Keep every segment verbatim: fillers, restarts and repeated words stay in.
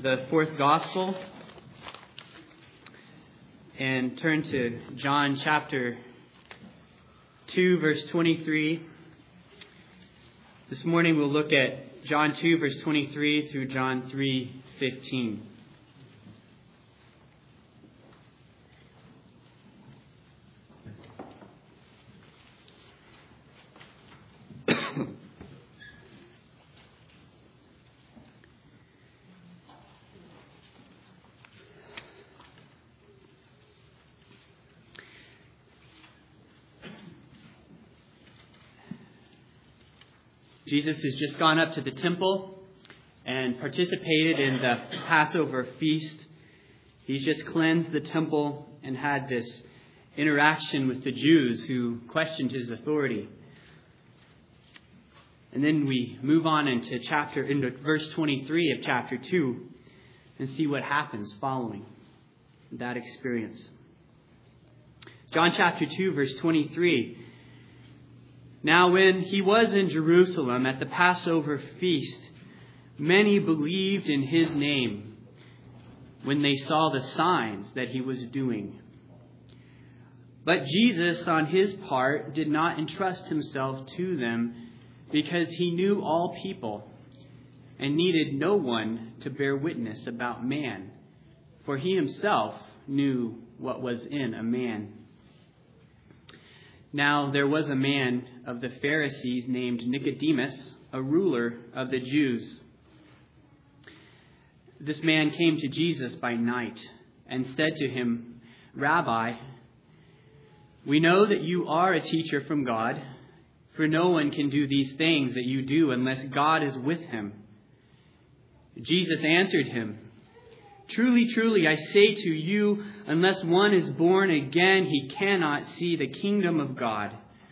the fourth gospel and turn to John chapter two, verse twenty-three. This morning we'll look at John two, verse twenty-three through John three, fifteen. Jesus has just gone up to the temple and participated in the Passover feast. He's just cleansed the temple and had this interaction with the Jews who questioned his authority. And then we move on into chapter into verse twenty-three of chapter two and see what happens following that experience. John chapter two, verse twenty-three. Now when he was in Jerusalem at the Passover feast, many believed in his name when they saw the signs that he was doing. But Jesus, on his part, did not entrust himself to them because he knew all people and needed no one to bear witness about man, for he himself knew what was in a man. Now there was a man of the Pharisees named Nicodemus, a ruler of the Jews. This man came to Jesus by night and said to him, "Rabbi, we know that you are a teacher from God, for no one can do these things that you do unless God is with him." Jesus answered him, "Truly, truly, I say to you, unless one is born again, he cannot see the kingdom of God."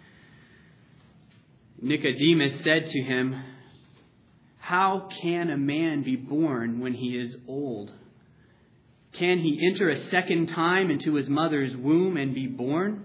Nicodemus said to him, "How can a man be born when he is old? Can he enter a second time into his mother's womb and be born?"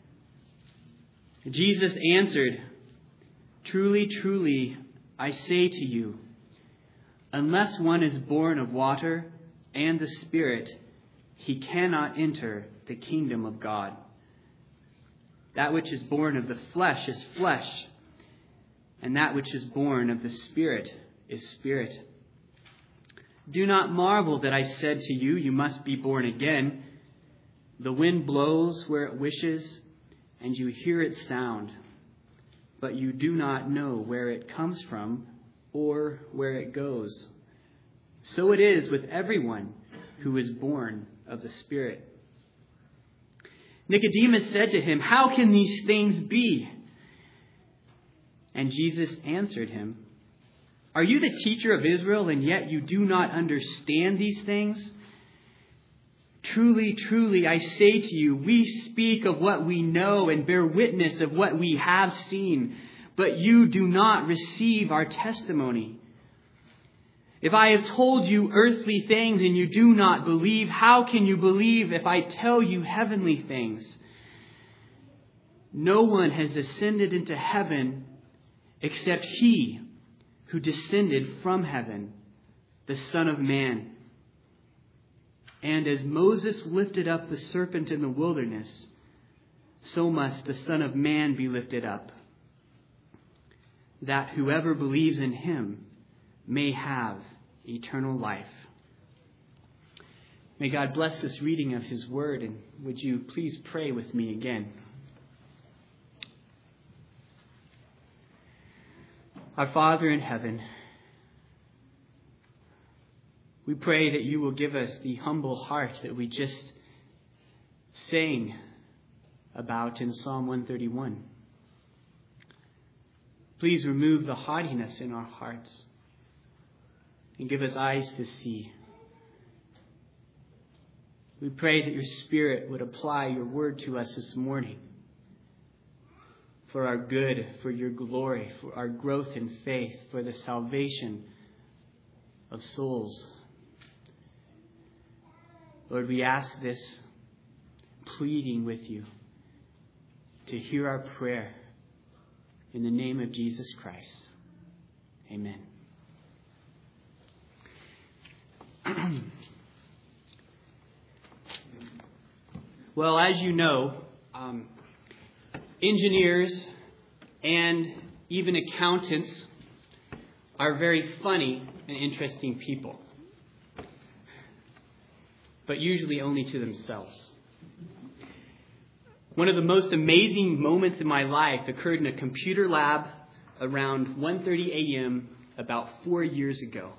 Jesus answered, "Truly, truly, I say to you, unless one is born of water and the Spirit, he cannot enter the kingdom of God. That which is born of the flesh is flesh, and that which is born of the Spirit is spirit. Do not marvel that I said to you, you must be born again. The wind blows where it wishes, and you hear its sound, but you do not know where it comes from or where it goes. So it is with everyone who is born of the Spirit." Nicodemus said to him, "How can these things be?" And Jesus answered him, "Are you the teacher of Israel, and yet you do not understand these things? Truly, truly, I say to you, we speak of what we know and bear witness of what we have seen, but you do not receive our testimony. If I have told you earthly things and you do not believe, how can you believe if I tell you heavenly things? No one has ascended into heaven except he who descended from heaven, the Son of Man. And as Moses lifted up the serpent in the wilderness, so must the Son of Man be lifted up, that whoever believes in him may have eternal life." May God bless this reading of his word, and would you please pray with me again. Our Father in heaven, we pray that you will give us the humble heart that we just sang about in Psalm one thirty-one. Please remove the haughtiness in our hearts and give us eyes to see. We pray that your Spirit would apply your word to us this morning for our good, for your glory, for our growth in faith, for the salvation of souls. Lord, we ask this, pleading with you to hear our prayer in the name of Jesus Christ. Amen. Well, as you know, um, engineers and even accountants are very funny and interesting people, but usually only to themselves. One of the most amazing moments in my life occurred in a computer lab around one thirty a.m. about four years ago.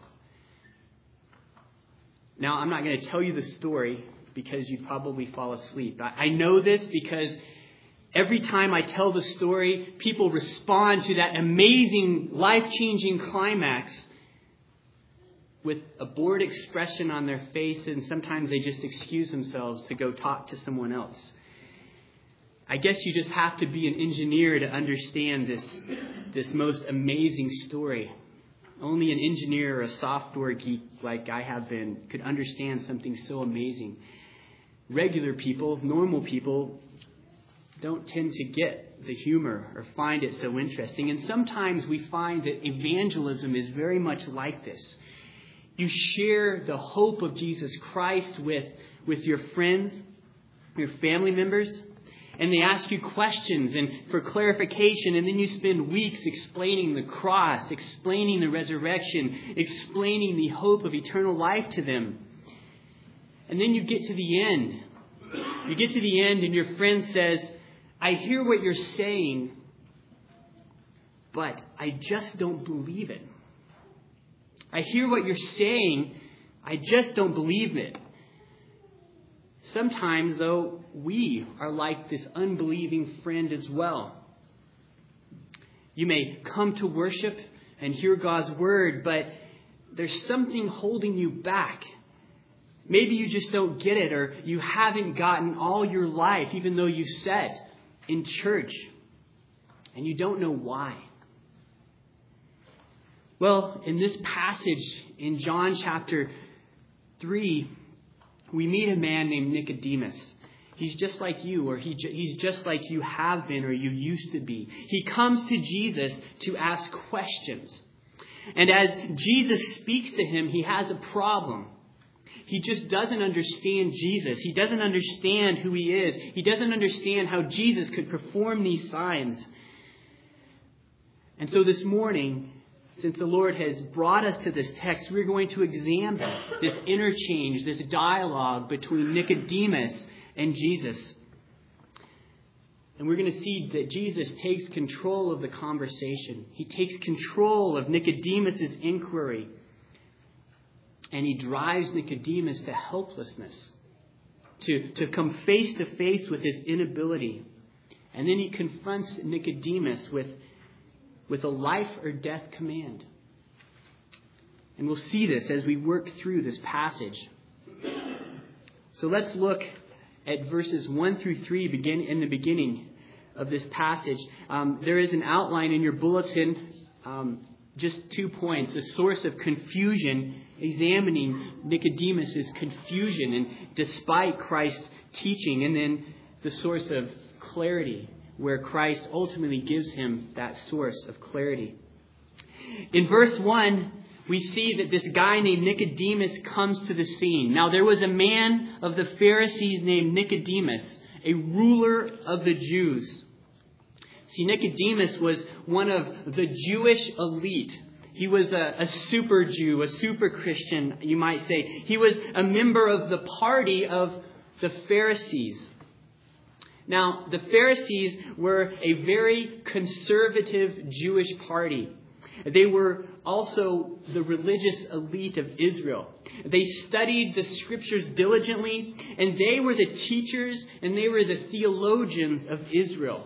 Now, I'm not going to tell you the story because you'd probably fall asleep. I, I know this because every time I tell the story, people respond to that amazing, life-changing climax with a bored expression on their face, and sometimes they just excuse themselves to go talk to someone else. I guess you just have to be an engineer to understand this, this most amazing story. Only an engineer or a software geek like I have been could understand something so amazing. Regular people, normal people, don't tend to get the humor or find it so interesting. And sometimes we find that evangelism is very much like this. You share the hope of Jesus Christ with, with your friends, your family members, and they ask you questions and for clarification, and then you spend weeks explaining the cross, explaining the resurrection, explaining the hope of eternal life to them. And then you get to the end. You get to the end and your friend says, I hear what you're saying, but I just don't believe it. I hear what you're saying, I just don't believe it. Sometimes, though, we are like this unbelieving friend as well. You may come to worship and hear God's word, but there's something holding you back. Maybe you just don't get it, or you haven't gotten all your life, even though you sat in church, and you don't know why. Well, in this passage in John chapter three, we meet a man named Nicodemus. He's just like you, or he, he's just like you have been, or you used to be. He comes to Jesus to ask questions. And as Jesus speaks to him, he has a problem. He just doesn't understand Jesus. He doesn't understand who he is. He doesn't understand how Jesus could perform these signs. And so this morning, since the Lord has brought us to this text, we're going to examine this interchange, this dialogue between Nicodemus and Jesus. And we're going to see that Jesus takes control of the conversation. He takes control of Nicodemus's inquiry. And he drives Nicodemus to helplessness, to, to come face to face with his inability. And then he confronts Nicodemus with with a life or death command. And we'll see this as we work through this passage. So let's look at verses one through three begin in the beginning of this passage. Um, there is an outline in your bulletin, um, just two points. A source of confusion, examining Nicodemus's confusion and despite Christ's teaching, and then the source of clarity, where Christ ultimately gives him that source of clarity. In verse one, we see that this guy named Nicodemus comes to the scene. Now, there was a man of the Pharisees named Nicodemus, a ruler of the Jews. See, Nicodemus was one of the Jewish elite. He was a, a super Jew, a super Christian, you might say. He was a member of the party of the Pharisees. Now, the Pharisees were a very conservative Jewish party. They were also the religious elite of Israel. They studied the scriptures diligently, and they were the teachers and they were the theologians of Israel.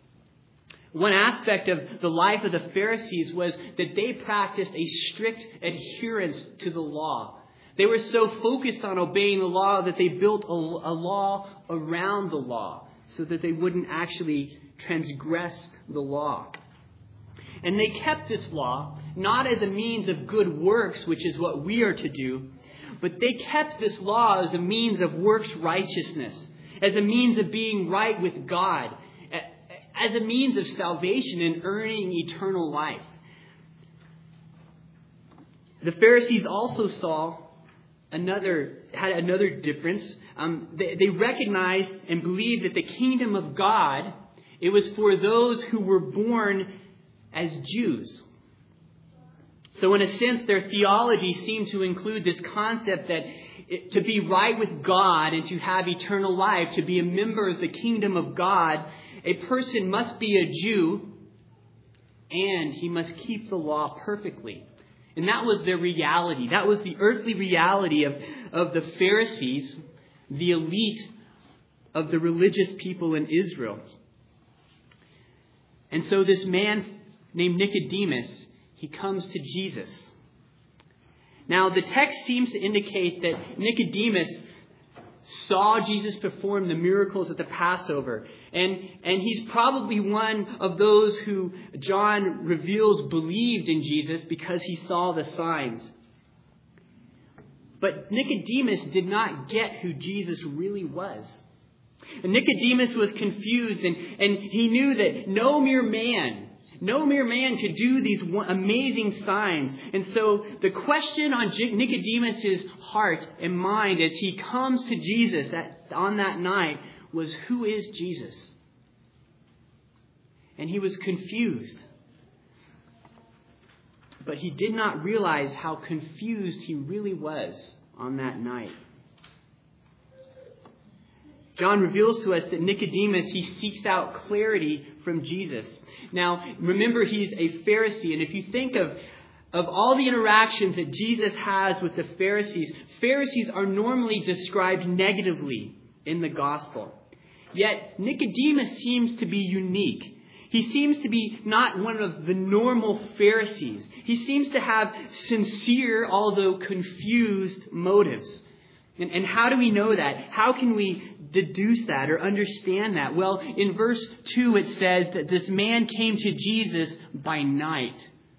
One aspect of the life of the Pharisees was that they practiced a strict adherence to the law. They were so focused on obeying the law that they built a, a law around the law, so that they wouldn't actually transgress the law. And they kept this law not as a means of good works, which is what we are to do, but they kept this law as a means of works righteousness, as a means of being right with God, as a means of salvation and earning eternal life. The Pharisees also saw another had another difference. Um, they, they recognized and believed that the kingdom of God, it was for those who were born as Jews. So in a sense, their theology seemed to include this concept that it, to be right with God and to have eternal life, to be a member of the kingdom of God, a person must be a Jew and he must keep the law perfectly. And that was their reality. That was the earthly reality of, of the Pharisees, the elite of the religious people in Israel. And so this man named Nicodemus, he comes to Jesus. Now, the text seems to indicate that Nicodemus saw Jesus perform the miracles at the Passover. And, and he's probably one of those who John reveals believed in Jesus because he saw the signs. But Nicodemus did not get who Jesus really was. And Nicodemus was confused, and, and he knew that no mere man, no mere man could do these amazing signs. And so the question on Nicodemus' heart and mind as he comes to Jesus at, on that night was, who is Jesus? And he was confused. But he did not realize how confused he really was on that night. John reveals to us that Nicodemus, he seeks out clarity from Jesus. Now, remember, he's a Pharisee. And if you think of, of all the interactions that Jesus has with the Pharisees, Pharisees are normally described negatively in the gospel. Yet, Nicodemus seems to be unique. He seems to be not one of the normal Pharisees. He seems to have sincere, although confused, motives. And, and how do we know that? How can we deduce that or understand that? Well, in verse two it says that this man came to Jesus by night.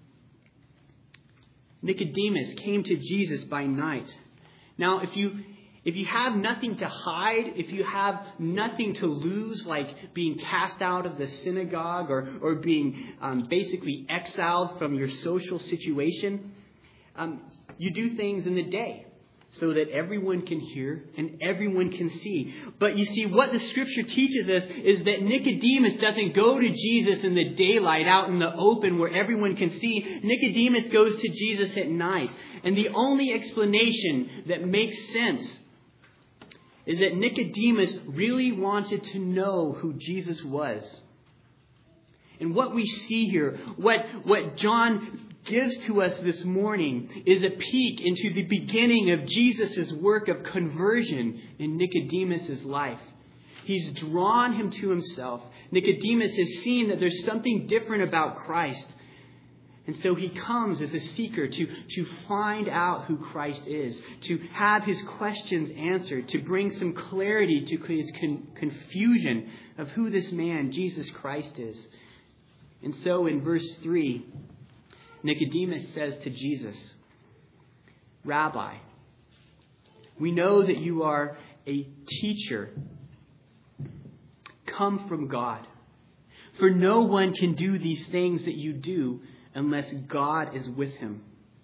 Nicodemus came to Jesus by night. Now, if you if you have nothing to hide, if you have nothing to lose, like being cast out of the synagogue or, or being um, basically exiled from your social situation, um, you do things in the day so that everyone can hear and everyone can see. But you see, what the Scripture teaches us is that Nicodemus doesn't go to Jesus in the daylight, out in the open where everyone can see. Nicodemus goes to Jesus at night. And the only explanation that makes sense is that Nicodemus really wanted to know who Jesus was. And what we see here, what, what John gives to us this morning, is a peek into the beginning of Jesus' work of conversion in Nicodemus' life. He's drawn him to himself. Nicodemus has seen that there's something different about Christ. And so he comes as a seeker to, to find out who Christ is, to have his questions answered, to bring some clarity to his con- confusion of who this man, Jesus Christ, is. And so in verse three, Nicodemus says to Jesus, Rabbi, we know that you are a teacher come from God. For no one can do these things that you do unless God is with him.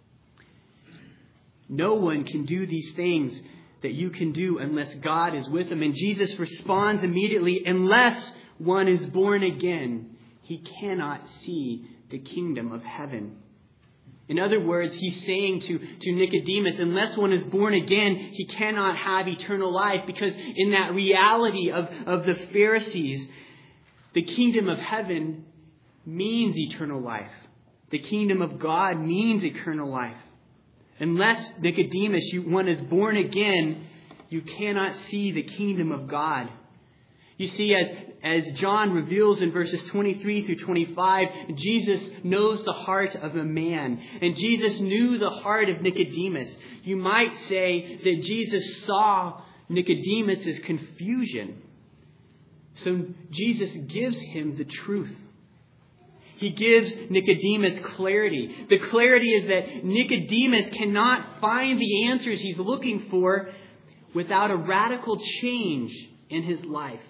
No one can do these things that you can do unless God is with him. And Jesus responds immediately, unless one is born again, he cannot see the kingdom of heaven. In other words, he's saying to, to Nicodemus, unless one is born again, he cannot have eternal life. Because in that reality of, of the Pharisees, the kingdom of heaven means eternal life. The kingdom of God means eternal life. Unless, Nicodemus, you, one is born again, you cannot see the kingdom of God. You see, as, as John reveals in verses twenty-three through twenty-five, Jesus knows the heart of a man. And Jesus knew the heart of Nicodemus. You might say that Jesus saw Nicodemus' confusion. So Jesus gives him the truth. He gives Nicodemus clarity. The clarity is that Nicodemus cannot find the answers he's looking for without a radical change in his life.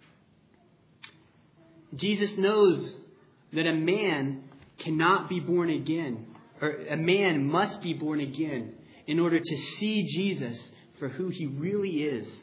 Jesus knows that a man cannot be born again, or a man must be born again. in order to see Jesus for who he really is.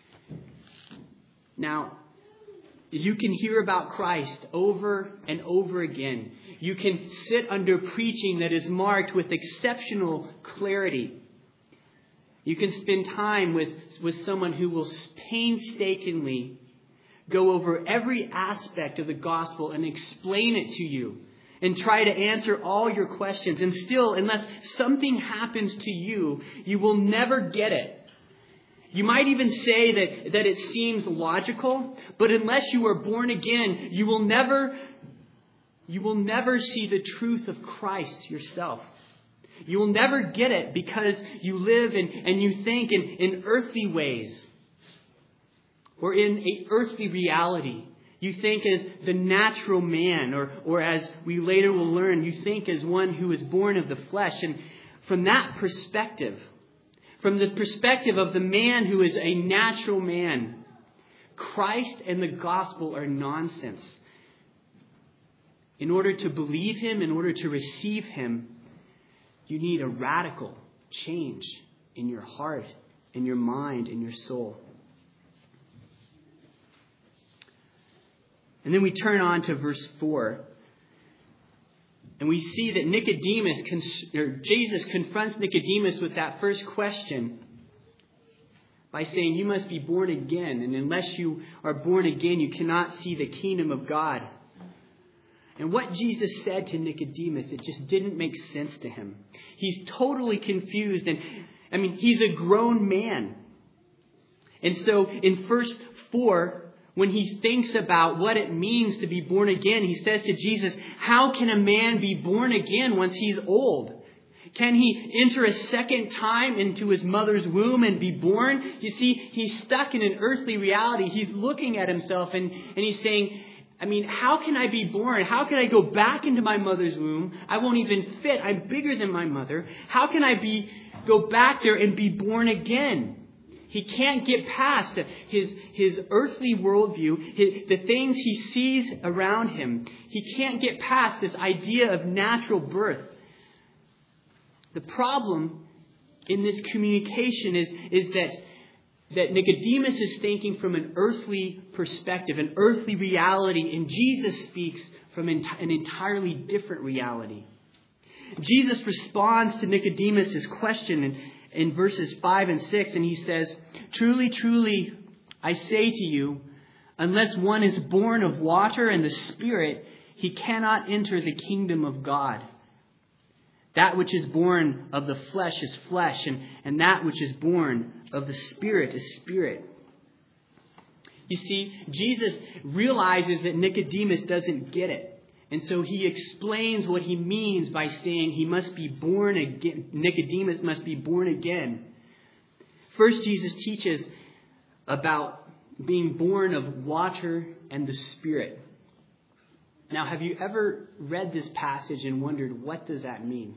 Now, you can hear about Christ over and over again. You can sit under preaching that is marked with exceptional clarity. You can spend time with, with someone who will painstakingly go over every aspect of the gospel and explain it to you and try to answer all your questions. And still, unless something happens to you, you will never get it. You might even say that, that it seems logical, but unless you are born again, you will never, you will never see the truth of Christ yourself. You will never get it because you live in, and you think in, in earthly ways or in an earthly reality. You think as the natural man, or, or as we later will learn, you think as one who is born of the flesh. And from that perspective, from the perspective of the man who is a natural man, Christ and the gospel are nonsense. In order to believe him, in order to receive him, you need a radical change in your heart, in your mind, in your soul. And then we turn on to verse four. And we see that Nicodemus, or Jesus confronts Nicodemus with that first question by saying, you must be born again. And unless you are born again, you cannot see the kingdom of God. And what Jesus said to Nicodemus, it just didn't make sense to him. He's totally confused. And I mean, he's a grown man. And so in verse four, when he thinks about what it means to be born again, he says to Jesus, how can a man be born again once he's old? Can he enter a second time into his mother's womb and be born? You see, he's stuck in an earthly reality. He's looking at himself and, and he's saying, I mean, how can I be born? How can I go back into my mother's womb? I won't even fit. I'm bigger than my mother. How can I be go back there and be born again? He can't get past his, his earthly worldview, his, the things he sees around him. He can't get past this idea of natural birth. The problem in this communication is, is that, that Nicodemus is thinking from an earthly perspective, an earthly reality, and Jesus speaks from an entirely different reality. Jesus responds to Nicodemus' question and in verses five and six, and he says, truly, truly, I say to you, unless one is born of water and the Spirit, he cannot enter the kingdom of God. That which is born of the flesh is flesh, and, and that which is born of the Spirit is spirit. You see, Jesus realizes that Nicodemus doesn't get it. And so he explains what he means by saying he must be born again. Nicodemus must be born again. First, Jesus teaches about being born of water and the Spirit. Now, have you ever read this passage and wondered, what does that mean?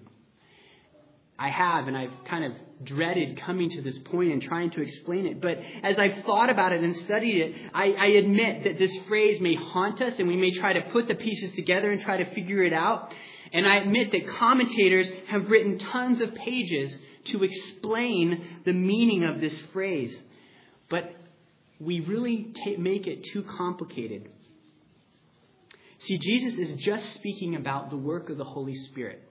I have, and I've kind of dreaded coming to this point and trying to explain it. But as I've thought about it and studied it, I, I admit that this phrase may haunt us and we may try to put the pieces together and try to figure it out. And I admit that commentators have written tons of pages to explain the meaning of this phrase. But we really t- make it too complicated. See, Jesus is just speaking about the work of the Holy Spirit.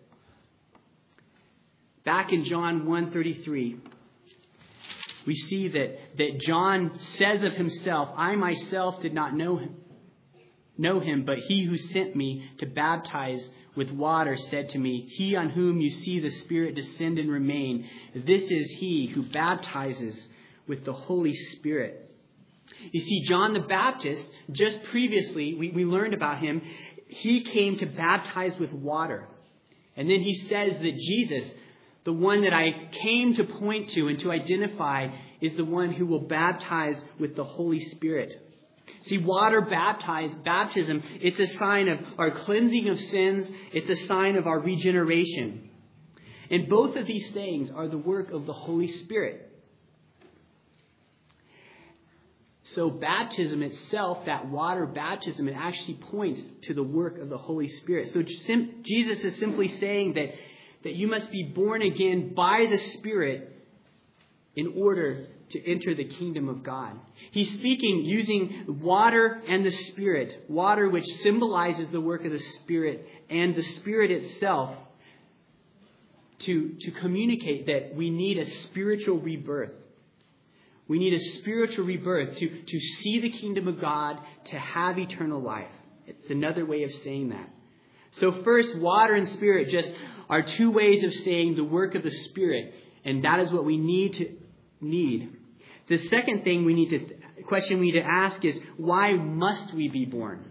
Back in John one thirty-three, we see that, that John says of himself, I myself did not know him, know him, but he who sent me to baptize with water said to me, he on whom you see the Spirit descend and remain, this is he who baptizes with the Holy Spirit. You see, John the Baptist, just previously, we, we learned about him, he came to baptize with water. And then he says that Jesus, the one that I came to point to and to identify, is the one who will baptize with the Holy Spirit. See, water baptize, baptism, it's a sign of our cleansing of sins. It's a sign of our regeneration. And both of these things are the work of the Holy Spirit. So baptism itself, that water baptism, it actually points to the work of the Holy Spirit. So Jesus is simply saying that that you must be born again by the Spirit in order to enter the kingdom of God. He's speaking using water and the Spirit. Water, which symbolizes the work of the Spirit, and the Spirit itself to, to communicate that we need a spiritual rebirth. We need a spiritual rebirth to, to see the kingdom of God, to have eternal life. It's another way of saying that. So first, water and Spirit just are two ways of saying the work of the Spirit. And that is what we need to need. The second thing we need to, question we need to ask is, why must we be born?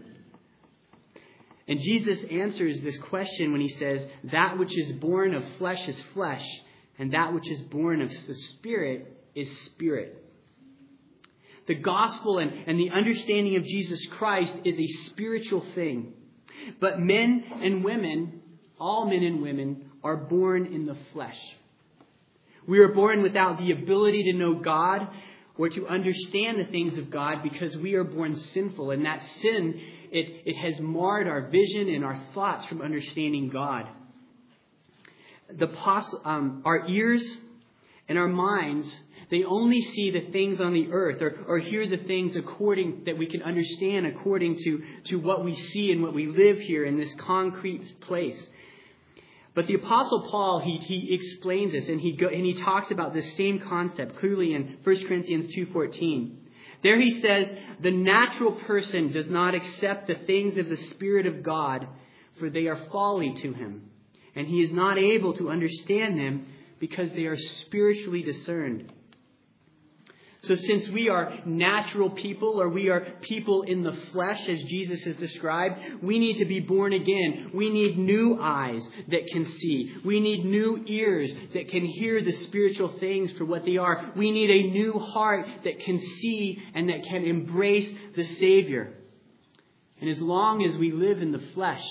And Jesus answers this question when he says, that which is born of flesh is flesh, and that which is born of the Spirit is spirit. The gospel and, and the understanding of Jesus Christ is a spiritual thing. But men and women, all men and women, are born in the flesh. We are born without the ability to know God or to understand the things of God because we are born sinful. And that sin, it, it has marred our vision and our thoughts from understanding God. The poss- um, our ears and our minds, they only see the things on the earth or, or hear the things according that we can understand according to, to what we see and what we live here in this concrete place. But the Apostle Paul, he, he explains this and he go, and he talks about this same concept clearly in First Corinthians two fourteen. There he says, the natural person does not accept the things of the Spirit of God, for they are folly to him. And he is not able to understand them because they are spiritually discerned. So since we are natural people, or we are people in the flesh, as Jesus has described, we need to be born again. We need new eyes that can see. We need new ears that can hear the spiritual things for what they are. We need a new heart that can see and that can embrace the Savior. And as long as we live in the flesh,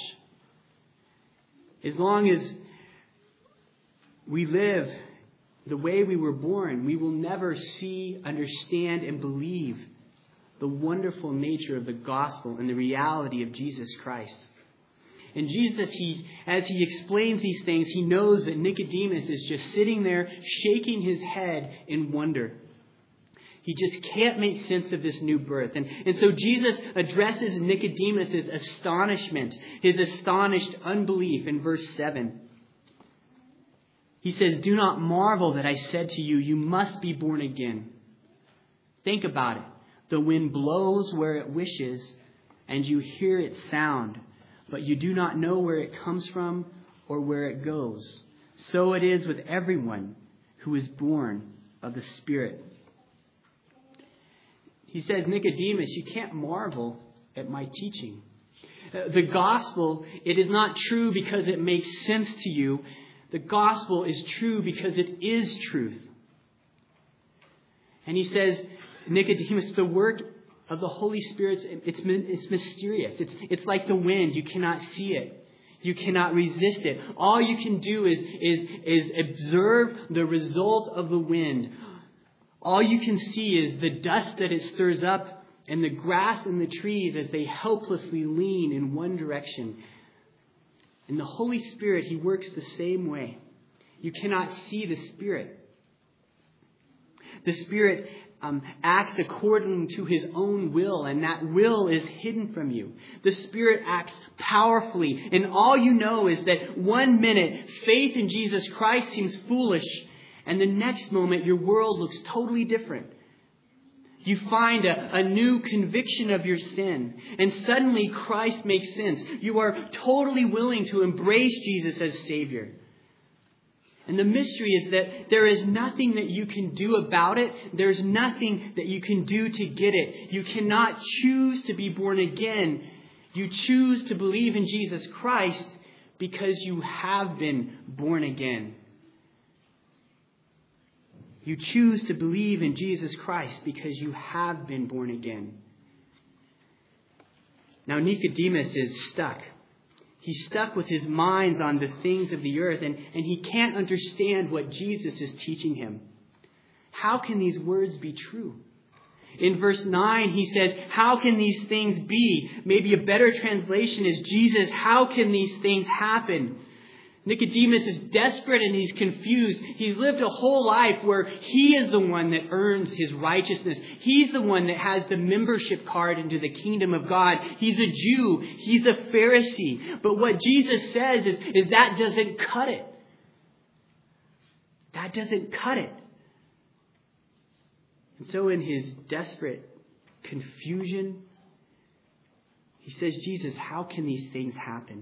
as long as we live the way we were born, we will never see, understand, and believe the wonderful nature of the gospel and the reality of Jesus Christ. And Jesus, he, as he explains these things, he knows that Nicodemus is just sitting there shaking his head in wonder. He just can't make sense of this new birth. And, and so Jesus addresses Nicodemus' astonishment, his astonished unbelief in verse seven. He says, do not marvel that I said to you, you must be born again. Think about it. The wind blows where it wishes, and you hear its sound, but you do not know where it comes from or where it goes. So it is with everyone who is born of the Spirit. He says, Nicodemus, you can't marvel at my teaching. The gospel, it is not true because it makes sense to you. The gospel is true because it is truth. And he says, Nicodemus, the work of the Holy Spirit, it's, it's mysterious. It's, it's like the wind. You cannot see it. You cannot resist it. All you can do is, is, is observe the result of the wind. All you can see is the dust that it stirs up and the grass and the trees as they helplessly lean in one direction. And the Holy Spirit, he works the same way. You cannot see the Spirit. The Spirit um, acts according to his own will, and that will is hidden from you. The Spirit acts powerfully, and all you know is that one minute faith in Jesus Christ seems foolish, and the next moment your world looks totally different. You find a, a new conviction of your sin. And suddenly Christ makes sense. You are totally willing to embrace Jesus as Savior. And the mystery is that there is nothing that you can do about it. There's nothing that you can do to get it. You cannot choose to be born again. You choose to believe in Jesus Christ because you have been born again. You choose to believe in Jesus Christ because you have been born again. Now Nicodemus is stuck. He's stuck with his mind on the things of the earth, and, and he can't understand what Jesus is teaching him. How can these words be true? In verse nine, he says, how can these things be? Maybe a better translation is, Jesus, how can these things happen? Nicodemus is desperate and he's confused. He's lived a whole life where he is the one that earns his righteousness. He's the one that has the membership card into the kingdom of God. He's a Jew. He's a Pharisee. But what Jesus says is, is that doesn't cut it. That doesn't cut it. And so in his desperate confusion, he says, Jesus, how can these things happen?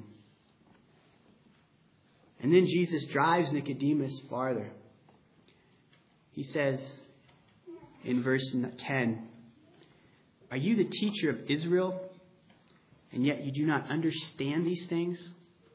And then Jesus drives Nicodemus farther. He says in verse ten, are you the teacher of Israel, and yet you do not understand these things?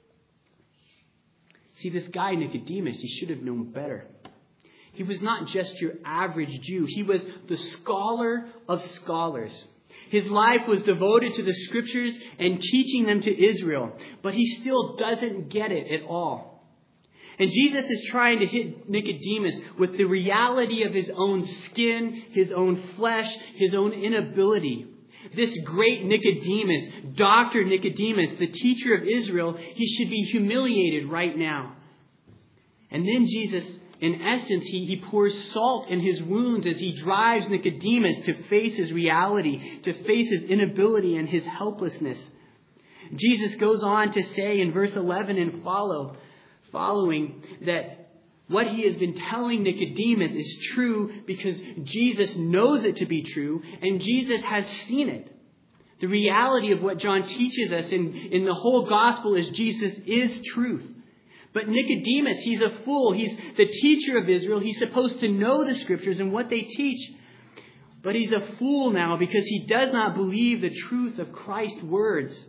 See, this guy Nicodemus, he should have known better. He was not just your average Jew. He was the scholar of scholars. His life was devoted to the scriptures and teaching them to Israel. But he still doesn't get it at all. And Jesus is trying to hit Nicodemus with the reality of his own skin, his own flesh, his own inability. This great Nicodemus, Doctor Nicodemus, the teacher of Israel, he should be humiliated right now. And then Jesus, in essence, he, he pours salt in his wounds as he drives Nicodemus to face his reality, to face his inability and his helplessness. Jesus goes on to say in verse eleven and follow, following that what he has been telling Nicodemus is true because Jesus knows it to be true and Jesus has seen it. The reality of what John teaches us in, in the whole gospel is Jesus is truth. But Nicodemus, he's a fool. He's the teacher of Israel. He's supposed to know the scriptures and what they teach. But he's a fool now because he does not believe the truth of Christ's words.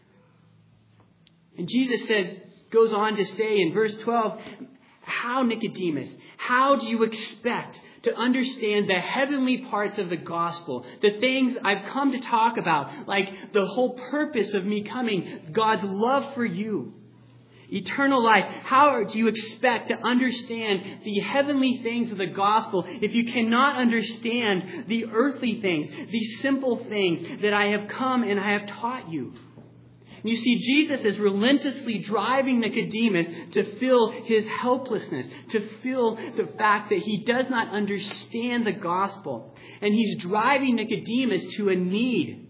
And Jesus says, goes on to say in verse twelve, how, Nicodemus, how do you expect to understand the heavenly parts of the gospel, the things I've come to talk about, like the whole purpose of me coming, God's love for you, eternal life? How do you expect to understand the heavenly things of the gospel if you cannot understand the earthly things, these simple things that I have come and I have taught you? You see, Jesus is relentlessly driving Nicodemus to feel his helplessness, to feel the fact that he does not understand the gospel. And he's driving Nicodemus to a need.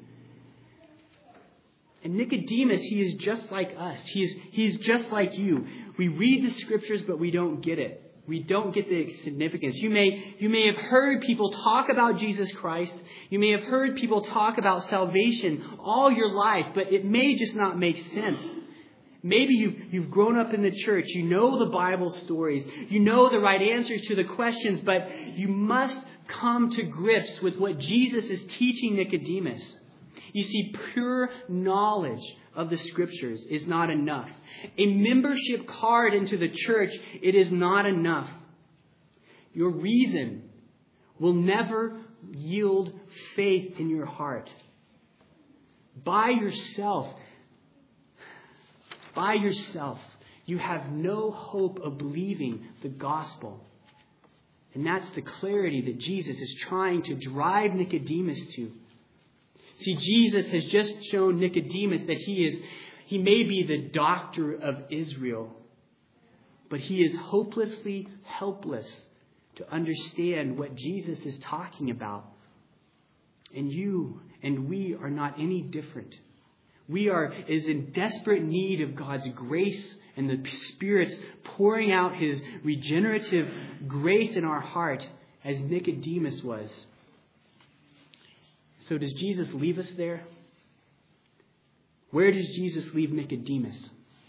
And Nicodemus, he is just like us. He's, he's just like you. We read the scriptures, but we don't get it. We don't get the significance. You may, you may have heard people talk about Jesus Christ. You may have heard people talk about salvation all your life, but it may just not make sense. Maybe you've, you've grown up in the church. You know the Bible stories. You know the right answers to the questions, but you must come to grips with what Jesus is teaching Nicodemus. You see, pure knowledge of the scriptures is not enough. A membership card into the church, it is not enough. Your reason will never yield faith in your heart. By yourself, by yourself, you have no hope of believing the gospel. And that's the clarity that Jesus is trying to drive Nicodemus to. See, Jesus has just shown Nicodemus that he is, he may be the doctor of Israel, but he is hopelessly helpless to understand what Jesus is talking about. And you and we are not any different. We are is in desperate need of God's grace and the Spirit's pouring out his regenerative grace in our heart as Nicodemus was. So does Jesus leave us there? Where does Jesus leave Nicodemus?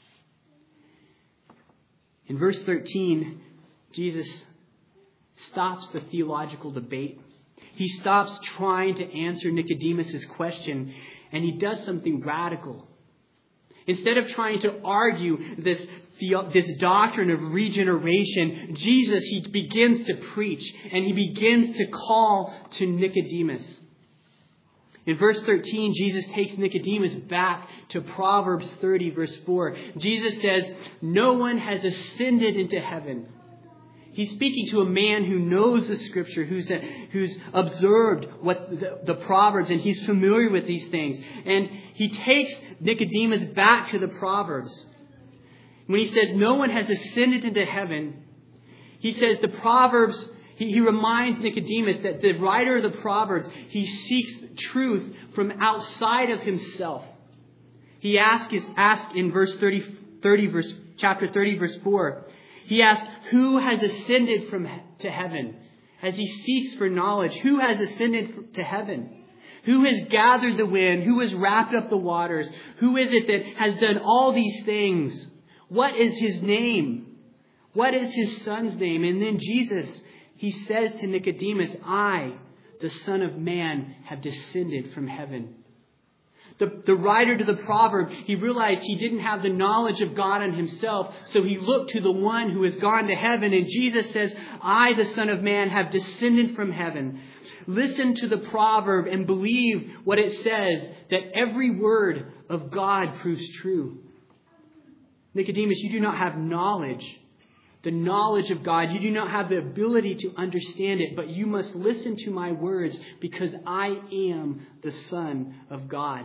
In verse thirteen, Jesus stops the theological debate. He stops trying to answer Nicodemus' question, and he does something radical. Instead of trying to argue this, this doctrine of regeneration, Jesus, he begins to preach, and he begins to call to Nicodemus. In verse thirteen, Jesus takes Nicodemus back to Proverbs thirty, verse four. Jesus says, no one has ascended into heaven. He's speaking to a man who knows the scripture, who's, a, who's observed what the, the Proverbs, and he's familiar with these things. And he takes Nicodemus back to the Proverbs. When he says no one has ascended into heaven, he says the Proverbs, he, he reminds Nicodemus that the writer of the Proverbs, he seeks truth from outside of himself. He asks, asks in verse thirty, thirty verse, chapter thirty, verse four, he asks, who has ascended from to heaven? As he seeks for knowledge, who has ascended to heaven? Who has gathered the wind? Who has wrapped up the waters? Who is it that has done all these things? What is his name? What is his son's name? And then Jesus, he says to Nicodemus, I, the Son of Man, have descended from heaven. The, the writer to the proverb, he realized he didn't have the knowledge of God on himself, so he looked to the one who has gone to heaven. And Jesus says, I, the Son of Man, have descended from heaven. Listen to the proverb and believe what it says, that every word of God proves true. Nicodemus, you do not have knowledge, the knowledge of God. You do not have the ability to understand it, but you must listen to my words because I am the Son of God.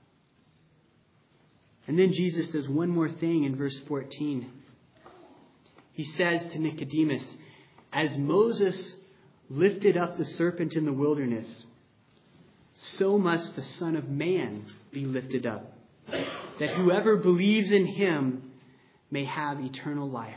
And then Jesus does one more thing in verse fourteen. He says to Nicodemus, as Moses lifted up the serpent in the wilderness, so must the Son of Man be lifted up, that whoever believes in him may have eternal life.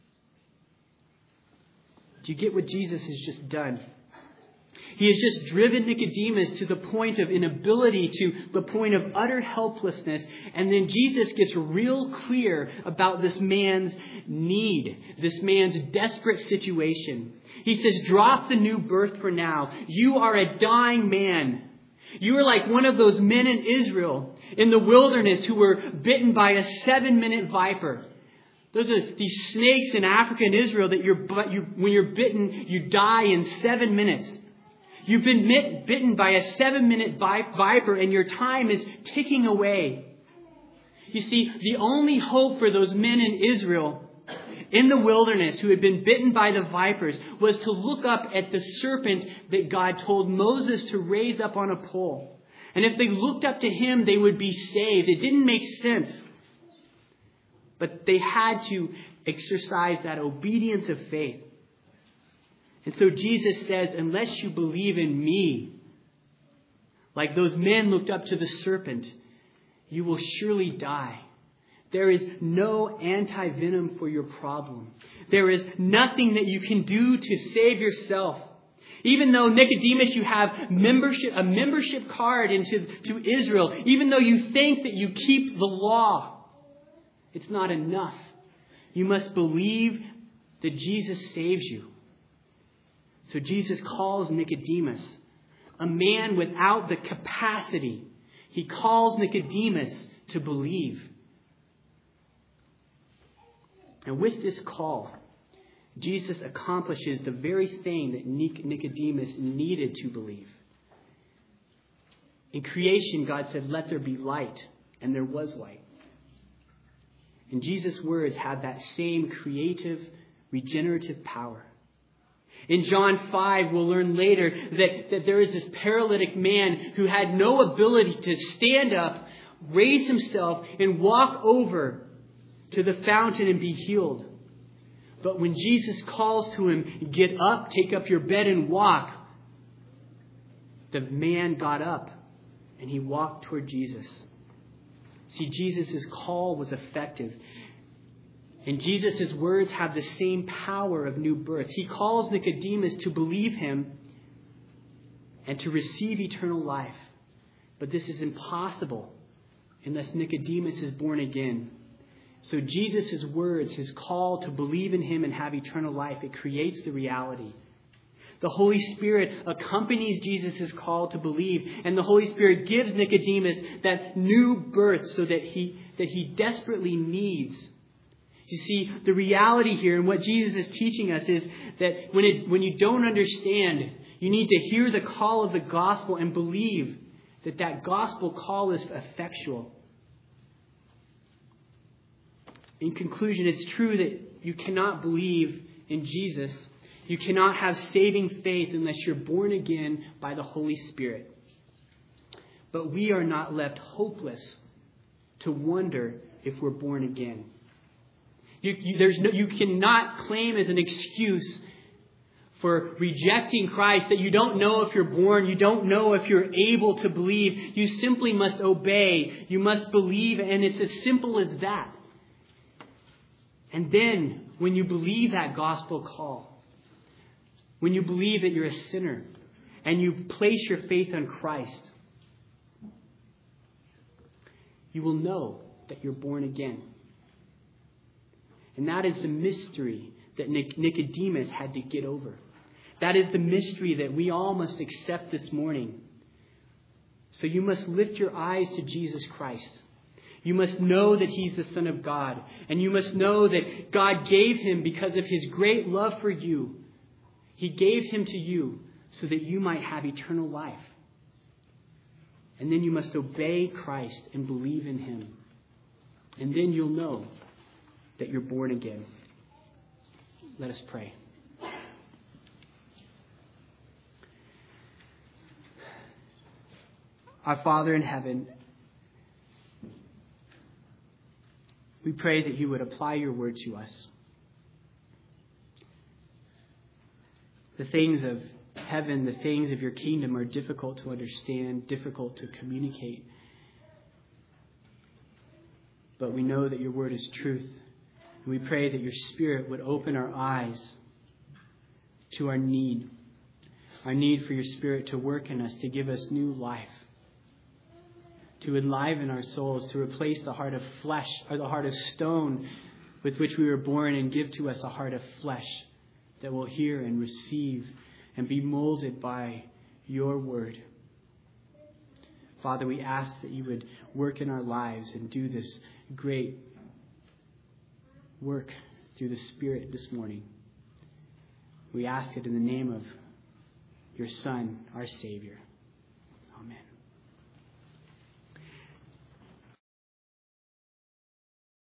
Do you get what Jesus has just done? He has just driven Nicodemus to the point of inability, to the point of utter helplessness. And then Jesus gets real clear about this man's need, this man's desperate situation. He says, drop the new birth for now. You are a dying man. You are like one of those men in Israel in the wilderness who were bitten by a seven-minute viper. Those are these snakes in Africa and Israel that you're, you, when you're bitten, you die in seven minutes. You've been bit, bitten by a seven-minute viper and your time is ticking away. You see, the only hope for those men in Israel in the wilderness who had been bitten by the vipers was to look up at the serpent that God told Moses to raise up on a pole. And if they looked up to him, they would be saved. It didn't make sense. But they had to exercise that obedience of faith. And so Jesus says, unless you believe in me, like those men looked up to the serpent, you will surely die. There is no anti-venom for your problem. There is nothing that you can do to save yourself. Even though, Nicodemus, you have membership, a membership card into to Israel, even though you think that you keep the law, it's not enough. You must believe that Jesus saves you. So Jesus calls Nicodemus, a man without the capacity. He calls Nicodemus to believe. And with this call, Jesus accomplishes the very thing that Nicodemus needed to believe. In creation, God said, let there be light, and there was light. And Jesus' words have that same creative, regenerative power. In John five, we'll learn later that, that there is this paralytic man who had no ability to stand up, raise himself, and walk over to the fountain and be healed. But when Jesus calls to him, get up, take up your bed and walk, the man got up and he walked toward Jesus. See, Jesus' call was effective. And Jesus' words have the same power of new birth. He calls Nicodemus to believe him and to receive eternal life. But this is impossible unless Nicodemus is born again. So Jesus' words, his call to believe in him and have eternal life, it creates the reality. The Holy Spirit accompanies Jesus' call to believe, and the Holy Spirit gives Nicodemus that new birth so that he, that he desperately needs. You see, the reality here and what Jesus is teaching us is that when it, when you don't understand, you need to hear the call of the gospel and believe that that gospel call is effectual. In conclusion, it's true that you cannot believe in Jesus. You cannot have saving faith unless you're born again by the Holy Spirit. But we are not left hopeless to wonder if we're born again. You, you, there's no, you cannot claim as an excuse for rejecting Christ that you don't know if you're born, you don't know if you're able to believe. You simply must obey. You must believe, and it's as simple as that. And then, when you believe that gospel call, when you believe that you're a sinner, and you place your faith on Christ, you will know that you're born again. And that is the mystery that Nicodemus had to get over. That is the mystery that we all must accept this morning. So you must lift your eyes to Jesus Christ. You must know that He's the Son of God. And you must know that God gave Him because of His great love for you. He gave Him to you so that you might have eternal life. And then you must obey Christ and believe in Him. And then you'll know that you're born again. Let us pray. Our Father in heaven, we pray that you would apply your word to us. The things of heaven, the things of your kingdom are difficult to understand, difficult to communicate. But we know that your word is truth. And we pray that your Spirit would open our eyes to our need, our need for your Spirit to work in us, to give us new life, to enliven our souls, to replace the heart of flesh or the heart of stone with which we were born, and give to us a heart of flesh that will hear and receive and be molded by your word. Father, we ask that you would work in our lives and do this great work through the Spirit this morning. We ask it in the name of your Son, our Savior. Amen.